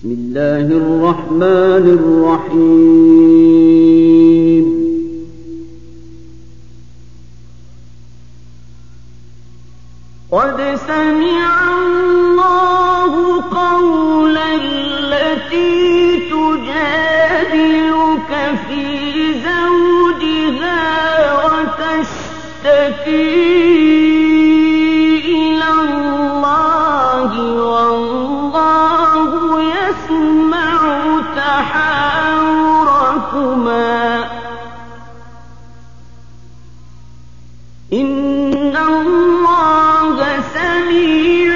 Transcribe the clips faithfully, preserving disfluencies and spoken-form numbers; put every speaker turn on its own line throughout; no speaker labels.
بسم الله الرحمن الرحيم قد سمع الله قول التي تجادلك في زوجها وتشتكي إلى الله والله يسمع تحاوركما إن الله سميع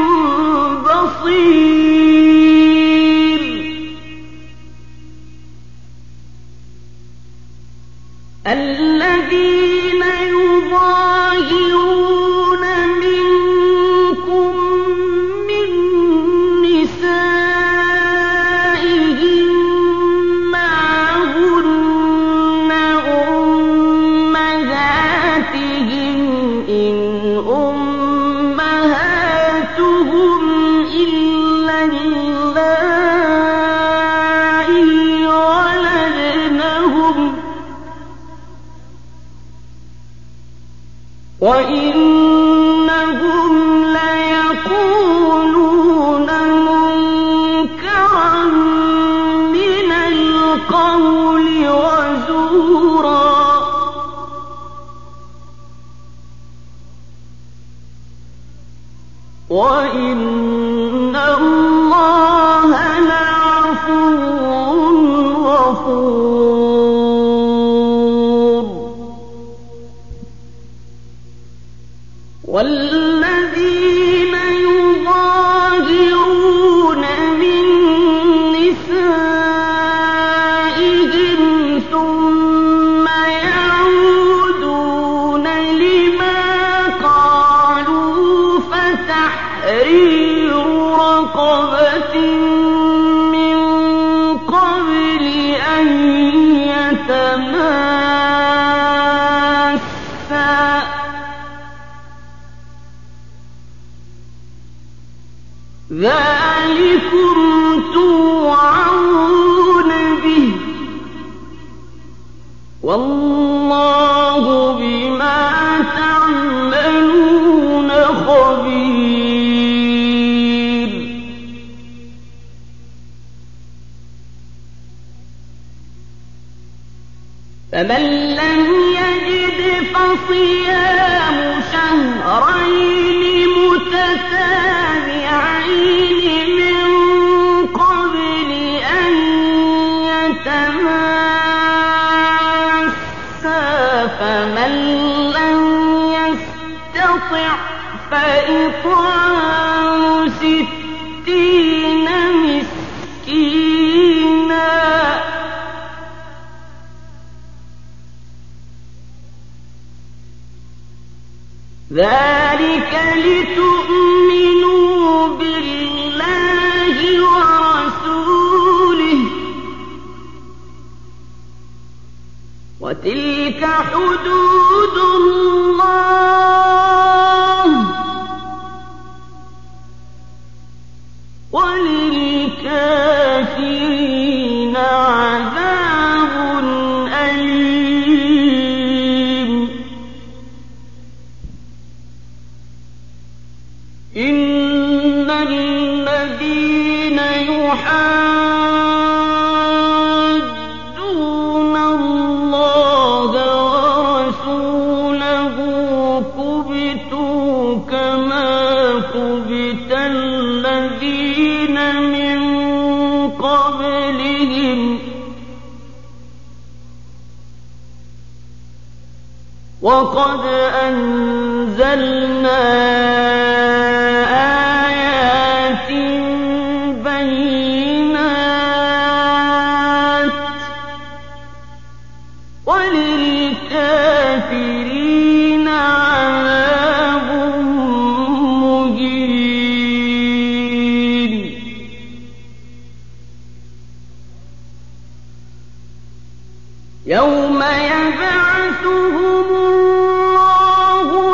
بصير الذين يظاهرون منكم من نسائهم ما هن أمهاتهم إن أمهاتهم إلا اللائي ولدنهم وإنهم ليقولون منكرا من القول وزورا وإن الله لعفو غفور والذين يظاهرون من نسائهم ثم يعودون لما قالوا فتحرير رقبة من قبل أن يتماسا ذلكم توعظون به والله بما تعملون خبير فمن لم يجد فصيام شهرين متتابعين من قبل أن يتماسا فمن لم يستطع فإطعام ستين مسكينا ذلك لتؤمنوا بالله ورسوله وتلك حدود الله وللكافرين عذاب أليم إن الذين يحادون الله ورسوله كبتوا كما كبت الذين من قبلهم وقد أنزلنا آيات بينات وللكافرين عذاب مهين يوم يبعثهم الله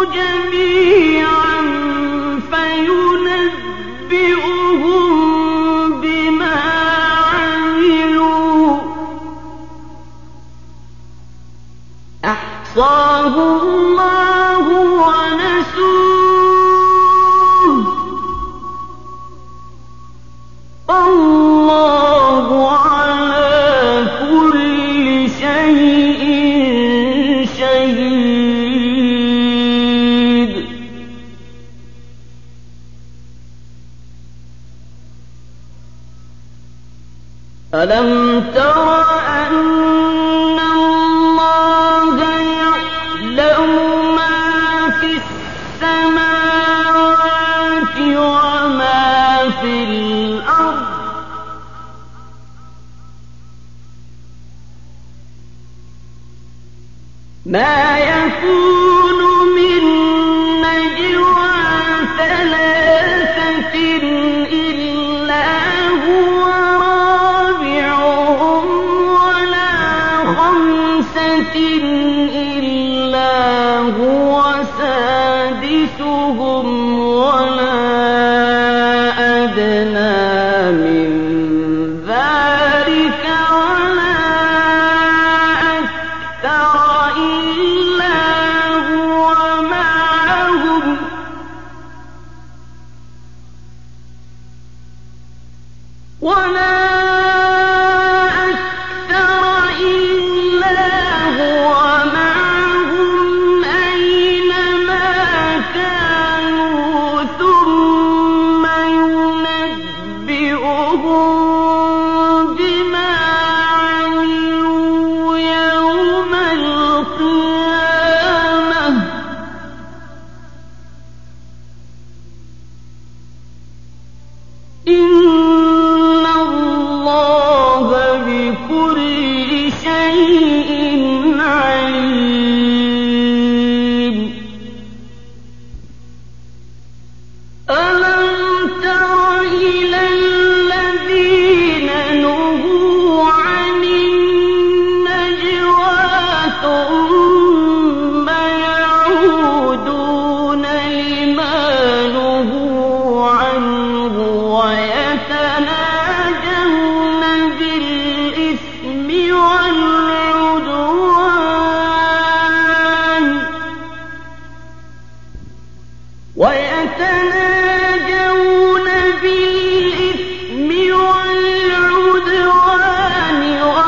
جميعا فينبئهم بما أحصاه الله ونسوه والله على كل شيء شهيد. ألم تر أن الله يعلم ما في السماوات وما في الأرض ما يكون من نجوى ثلاثة إلا هو رابعهم ولا خمسة إلا هو سادسهم ولا أدنى من ذلك ولا أكثر إلا هو معهم ولا أكثر إلا هو معهم أينما كانوا ثم ينبئهم بما عملوا يوم القيامة إن الله بكل شيء عليم. ألم تر إلى الذين نهوا عن النجوى ثم يعودون لما نهوا عنه ويتناجون بالإثم والعدوان ويتناجون بالإثم والعدوان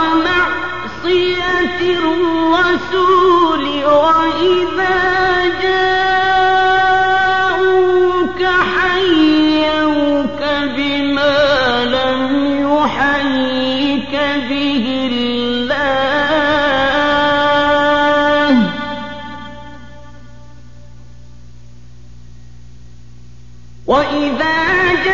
ومعصية الرسول وإذا جاءوك حيوك بما لم يحيك به الله وإذا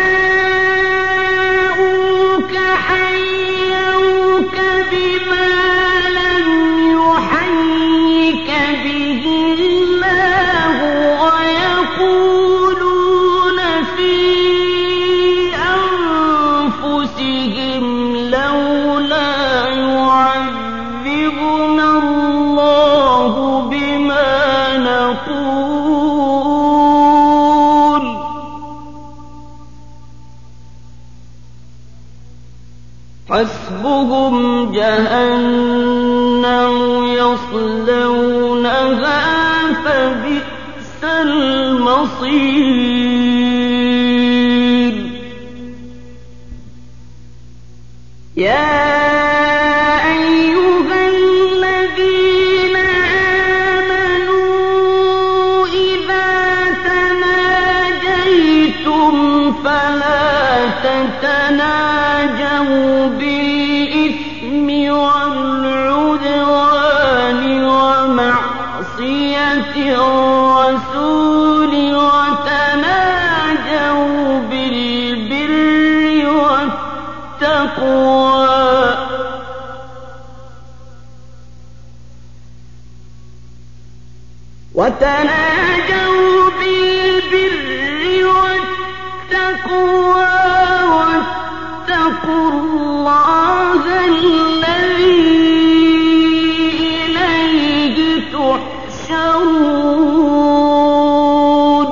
جاءوك حيوك بما لم يحيك به الله ويقولون في أنفسهم لولا يعذبنا الله بما نقول حسبهم جهنم يصلونها فبئس المصير. يا أيها الذين آمنوا إذا تناجيتم فلا تتناجوا بالإثم والعدوان ومعصية الرسول وتناجوا بالبر والتقوى وتناجوا بالبر والتقوى واتقوا الله الذي إليه تحشرون.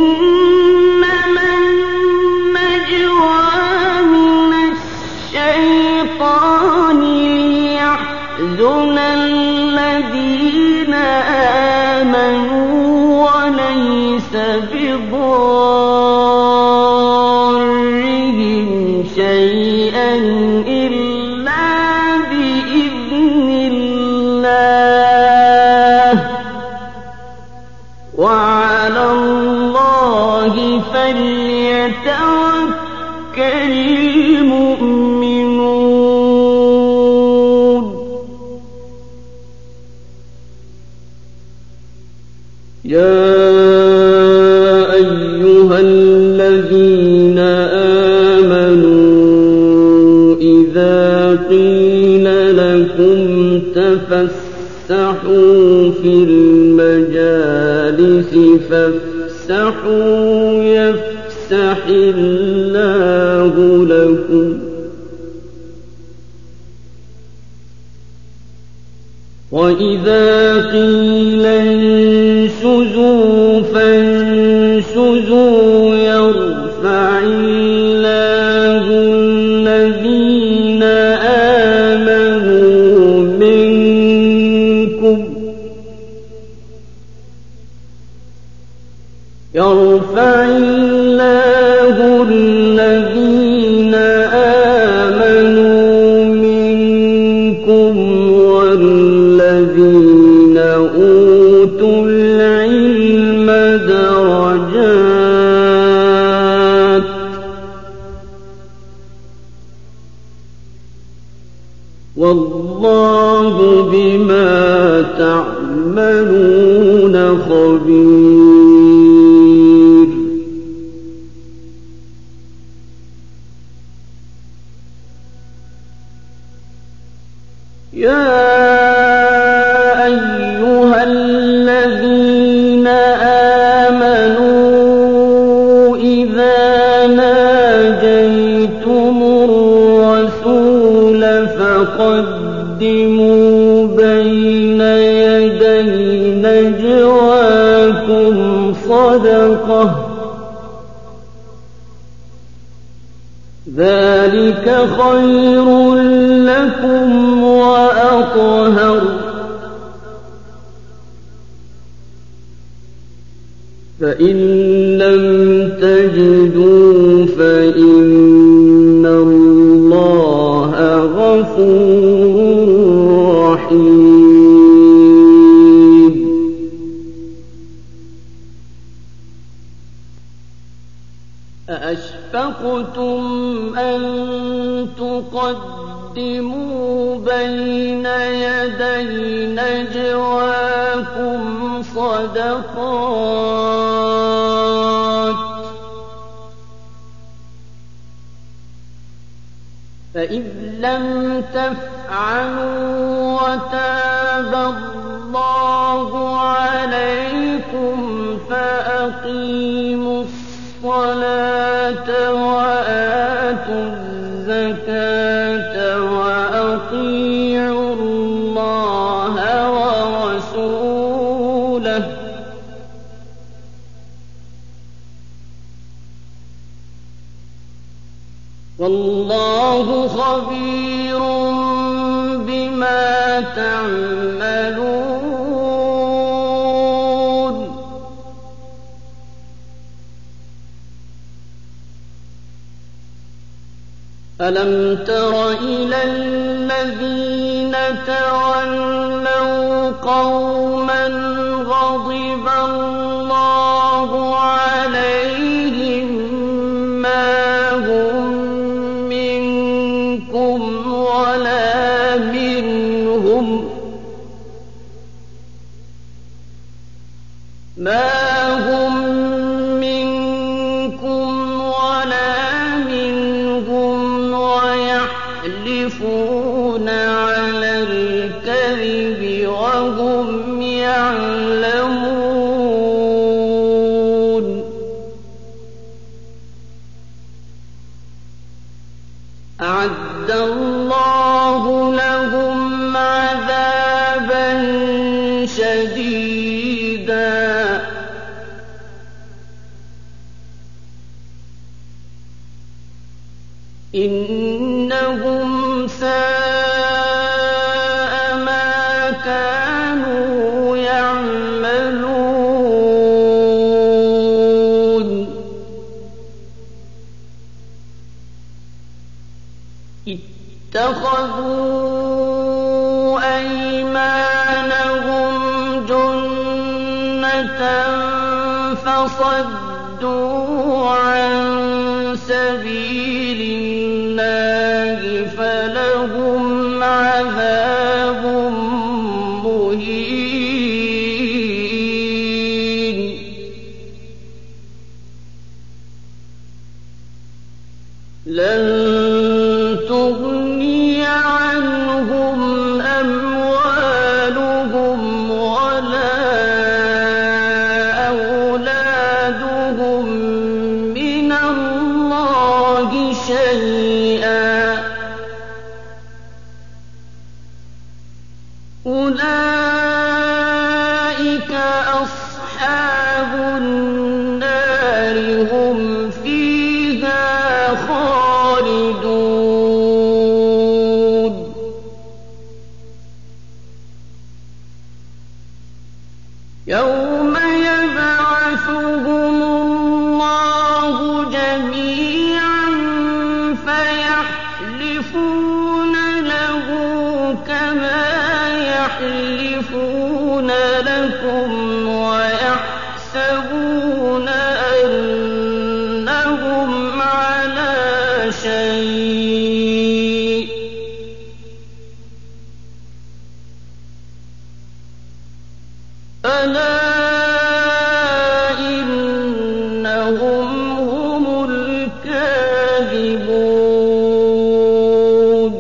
إنما النجوى من الشيطان ليس بضارهم شيئا إلا بإذن الله وعلى الله فليتوكل المؤمنون يا أيها الذين آمنوا إذا قيل لكم تفسحوا في المجالس فافسحوا يفسح الله لكم وإذا قيل انشزوا فانشزوا يرفع الله الذين آمنوا منكم يرفع الله الذين آمنوا منكم والذين أوتوا العلم درجات والله بما تعملون خبير يا أيها الذين آمنوا إذا ناجيتم الرسول فقدموا بين يدي نجواكم صدقة ذلك خير لكم وأطهر فإن لم تجدوا فإن الله غفور رحيم أأشفقتم أن تقدموا بين يدي نجواكم صدقات فإذ لم تفعلوا وتاب الله عليكم فأقيموا الصلاة وآتوا الزكاة وأطيعوا الله ورسوله والله خبير بما تعملون ألم تر إلى الذين تولوا قوما غضب الله عليهم ما هم منكم ولا منهم ما هم منكم ولا منهم ويحلفون على الكذب وهم يعلمون أعد الله لهم عذابا شديدا إنهم ساء ما كانوا يعملون اتَّخَذُوا أَيْمَانَهُمْ جُنَّةً فَصَدُّوا عَن سَبِيلِ اللَّهِ فَلَهُمْ عَذَابٌ مُّهِينٌ. لَن تُغْنِيَ عَنْهُمْ أَمْوَالُهُمْ وَلَا أَوْلَادُهُم مِّنَ اللَّهِ شَيْئًا ۖ أُولَٰئِكَ أَصْحَابُ النَّارِ ۖ هُمْ فِيهَا خَالِدُونَ. يَوْمَ يَبْعَثُهُمُ اللَّهُ جَمِيعًا فَيَحْلِفُونَ لَهُ كَمَا يَحْلِفُونَ لَكُمْ وَيَحْسَبُونَ أَنَّهُمْ عَلَىٰ شَيْءٍ ۚ أَلَا إِنَّهُمْ هُمُ الْكَاذِبُونَ.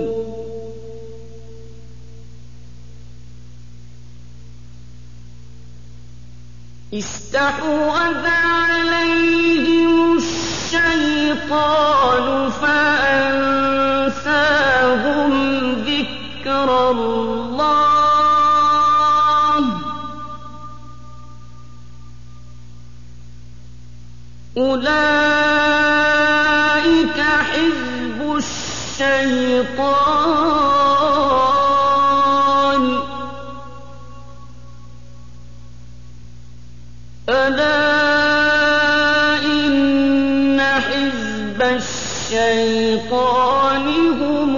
اسْتَحْوَذَ عَلَيْهِمُ الشَّيْطَانُ فَأَنسَاهُمْ ذِكْرَ اللَّهِ ۚ أُولَٰئِكَ حِزْبُ الشَّيْطَانِ ۚ أَلَا إِنَّ حِزْبَ الشَّيْطَانِ هُمُ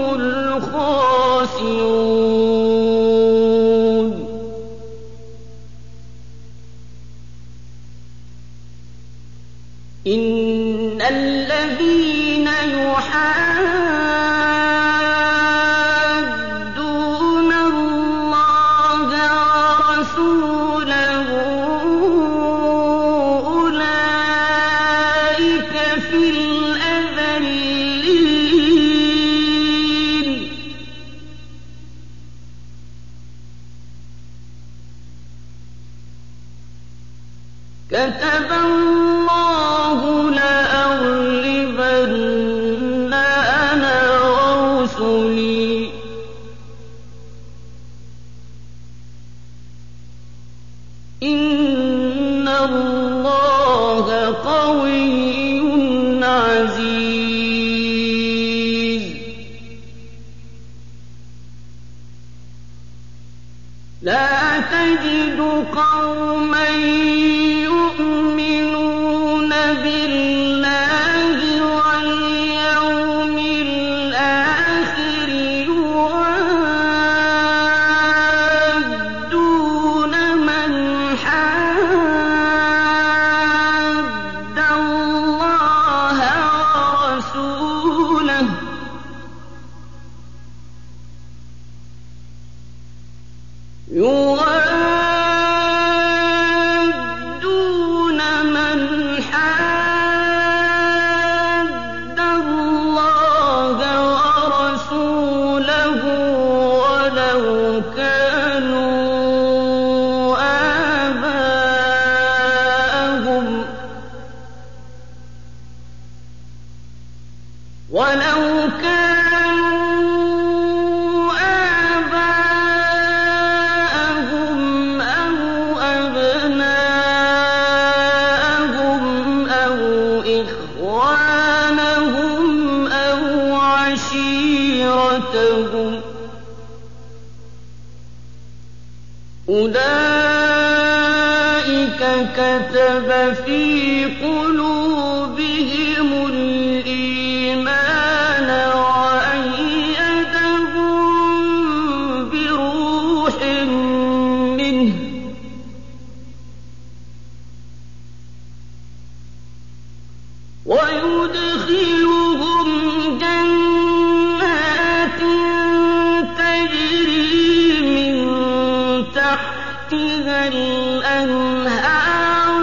الْخَاسِرُونَ. إِنَّ الَّذِينَ يُحَادُّونَ اللَّهَ وَرَسُولَهُ أُولَٰئِكَ فِي الْأَذَلِّينَ. كَتَبَ اللَّهُ لَأَغْلِبَنَّ أَنَا وَرُسُلِي ۚ إِنَّ اللَّهَ قَوِيٌّ عَزِيزٌ. لَّا تَجِدُ قَوْمًا يُؤْمِنُونَ بِاللَّهِ وَالْيَوْمِ الْآخِرِ يُوَادُّونَ مَنْ حَادَّ اللَّهَ وَرَسُولَهُ يُوَادُّونَ مَنْ حَادَّ اللَّهَ وَرَسُولَهُ وَلَوْ كَانُوا آبَاءَهُمْ وَلَوْ كَانُوا آبَاءَهُمْ أَوْ أَبْنَاءَهُمْ أَوْ إِخْوَانَهُمْ أَوْ عَشِيرَتَهُمْ ۚ أُولَٰئِكَ كَتَبَ فِي قُلُوبِهِمُ الْإِيمَانَ وَأَيَّدَهُم ويدخلهم جنات تجري من تحتها الأنهار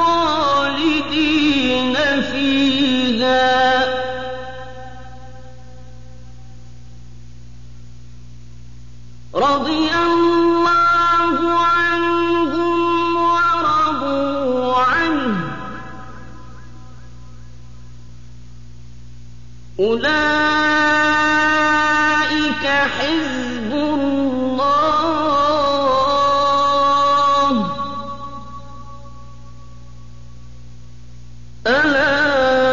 خالدين فيها رضي الله عنهم ورضوا عنه أولئك حزب الله ألا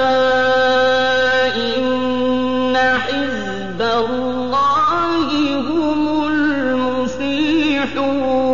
إن حزب الله هم المفلحون